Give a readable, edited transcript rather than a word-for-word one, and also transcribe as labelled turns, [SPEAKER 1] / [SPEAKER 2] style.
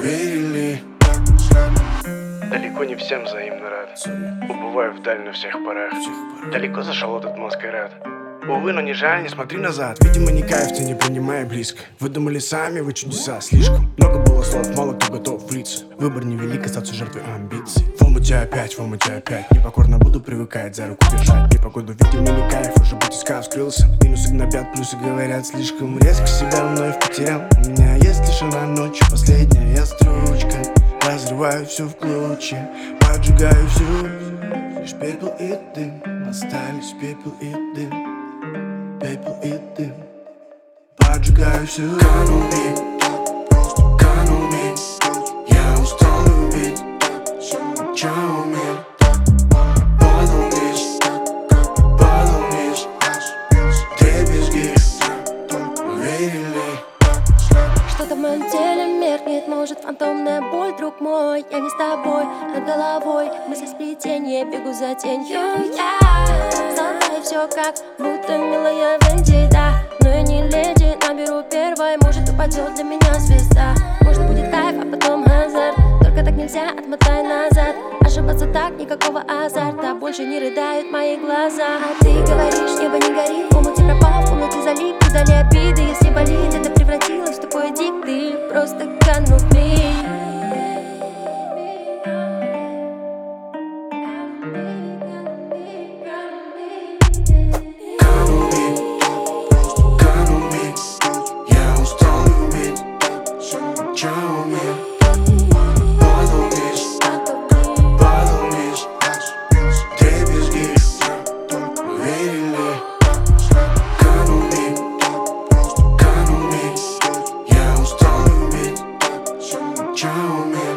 [SPEAKER 1] верили.
[SPEAKER 2] Далеко не всем взаимно рад. Убываю вдаль на всех парах. Далеко зашел этот маскарад. Увы, но не жаль, не смотри назад.
[SPEAKER 1] Видимо, не кайф, ты не принимай близко. Вы думали сами, вы чудеса. Слишком много было слов, мало кто готов влиться. Выбор невелик, остаться жертвой амбиций. В омуте опять, непокорно буду привыкать, за руку держать. Непогоду, видимо, не кайф, уже батиска вскрылся. Минусы гнобят, плюсы говорят, слишком резко себя вновь потерял. У меня есть лишь одна ночь, последняя строчка. Разрываю все в клочья, поджигаю все. Лишь пепел и дым, остались пепел и дым. Пепел и дым, поджигаю все. Канул миг, я устал любить. Чао, мир, падал вниз, дребезги, верили.
[SPEAKER 3] Что-то в моем теле меркнет, может фантомная боль, друг мой. Я не с тобой, над головой мысли сплетения, бегу за тенью. Золотая все как будто милая вендита. Но я не леди, наберу первой, может упадет для меня звезда. Может будет кайф, а потом азарт. Только так нельзя, отмотай назад. Ошибаться так, никакого азарта. Больше не рыдают мои глаза. А ты говоришь, небо не горит. В омуте пропал, в комнате залип. Удали обиды, если болит. Это превратилось в такой дик. Ты просто канул в миг.
[SPEAKER 1] Чао, мир, падал вниз, дребезги, верили. Канул миг, я устал любить. Чао, мир.